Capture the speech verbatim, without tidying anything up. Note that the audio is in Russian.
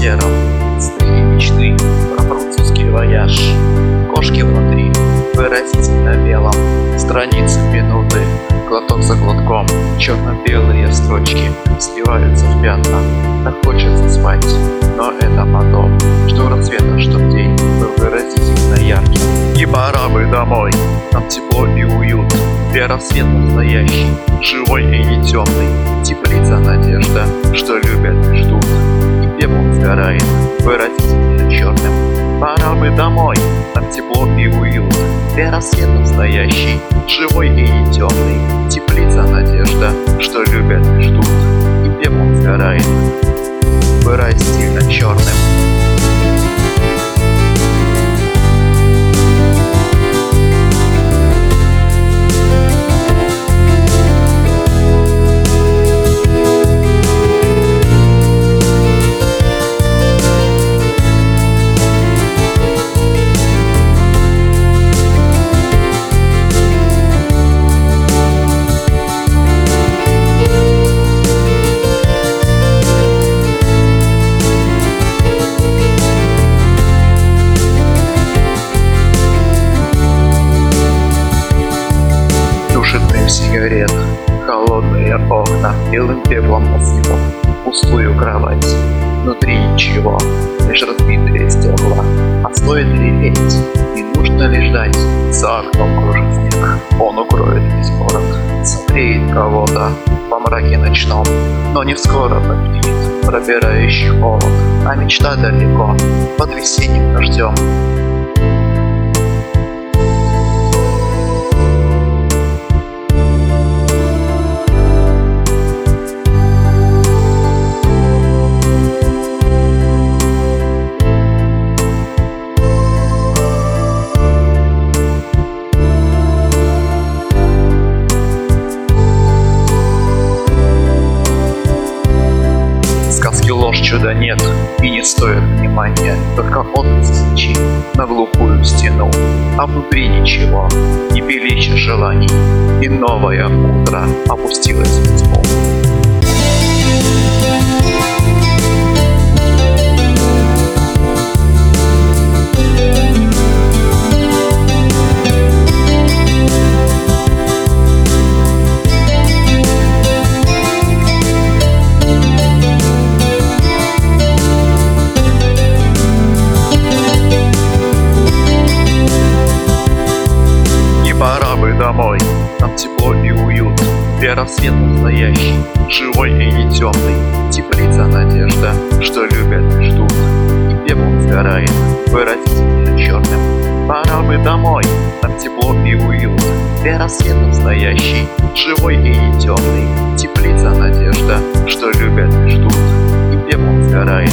сером, стыли мечты про французский вояж. Кошки внутри, выразительно белом, страницы минуты, глоток за глотком. Черно-белые строчки сливаются в пятна. Так хочется спать, но это потом. Жду рассвета, чтоб день был выразительно ярким. И пора бы домой, нам тепло и уют. Вера в свет настоящий, живой и не темный. Теплится надежда, что любят и ждут. И пеплом сгорает, выразительно черным. Пора бы домой, нам тепло и уют. Вера в свет настоящий, живой и не темный. Теплится надежда, что любят и ждут. И пеплом сгорает, выразительно черным. Сигарет, холодные окна, белым пеплом посыпав пустую кровать. Внутри ничего, лишь разбитые стекла. А стоит ли верить, и нужно ли ждать? За окном кружит снег, он укроет весь город, согреет кого-то во мраке ночном. Но не скоро поднимет пробирающий холод, а мечта далеко, под весенним дождем. Сказки ложь, чуда нет и не стоит внимания. Только отблеск свечи на глухую стену, а внутри ничего, ни величия желаний. И новое утро опустилось в тьму. Пора бы домой, нам тепло и уют. Вера в свет настоящий, живой и не темный. Теплится надежда, что любят и ждут. И пеплом сгорает, выразительно черным. Пора бы домой, нам тепло и уют. Вера в свет настоящий, живой и не темный. Теплится надежда, что любят и ждут. И пеплом сгорает.